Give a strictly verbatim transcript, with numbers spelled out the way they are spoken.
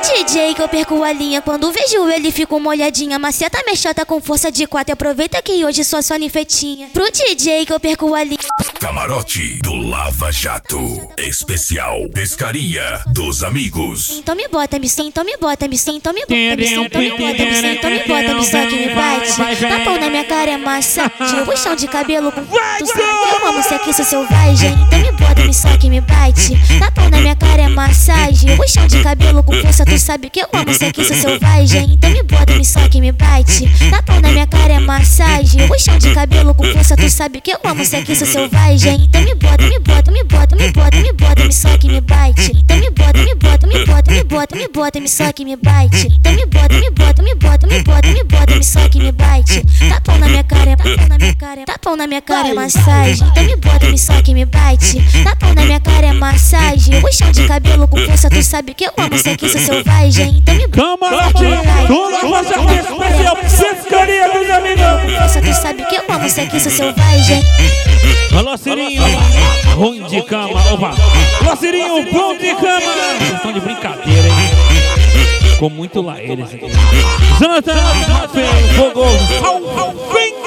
D J que eu perco a linha, quando vejo ele fico molhadinha. Maceta minha chata com força de quatro, aproveita que hoje só só ninfetinha. Pro D J que eu perco a linha. Camarote do Lava Jato, especial pescaria dos amigos. Então me bota, me sim, então me bota, me sim, então me bota, me sim, então me bota, me sim, então me bota, me só que me bate. Tapão na minha cara é massagem, puxão de cabelo com tu sabe que eu amo sexo selvagem. Então me bota, me só que me bate. Tapão na minha cara é massagem, puxão de cabelo com força, tu sabe que eu amo sexo selvagem. Então me bota, me só que me bate. Tapão na minha cara é massagem, puxão de cabelo com força, tu sabe que eu amo sexo selvagem. Então me bota, me bota, me bota, me bota, me bota, me só que me bate. Então me bota, me bota, me bota, me bota, me bota, me só que me bate. Então me bota, me bota, me bota, me bota, me bota, me só que me bate. Tapão na minha cara, tapão na minha cara, tapão na minha cara é massagem. Então me bota, me só que me bate. Tapão na minha cara é massagem, puxão de cabelo com força, tu sabe que eu amo sexo selvagem. Então me bota, Camarote, tu vai fazer especial pescaria dos amigos. força, tu sabe que eu amo sexo selvagem. Alô, Cirinho, ruim de cama, opa. Alô, Cirinho, bom de cama. Vocês estão de brincadeira, hein? Ficou muito lá eles aqui. Jonathan, Rafael, Fogo, vem.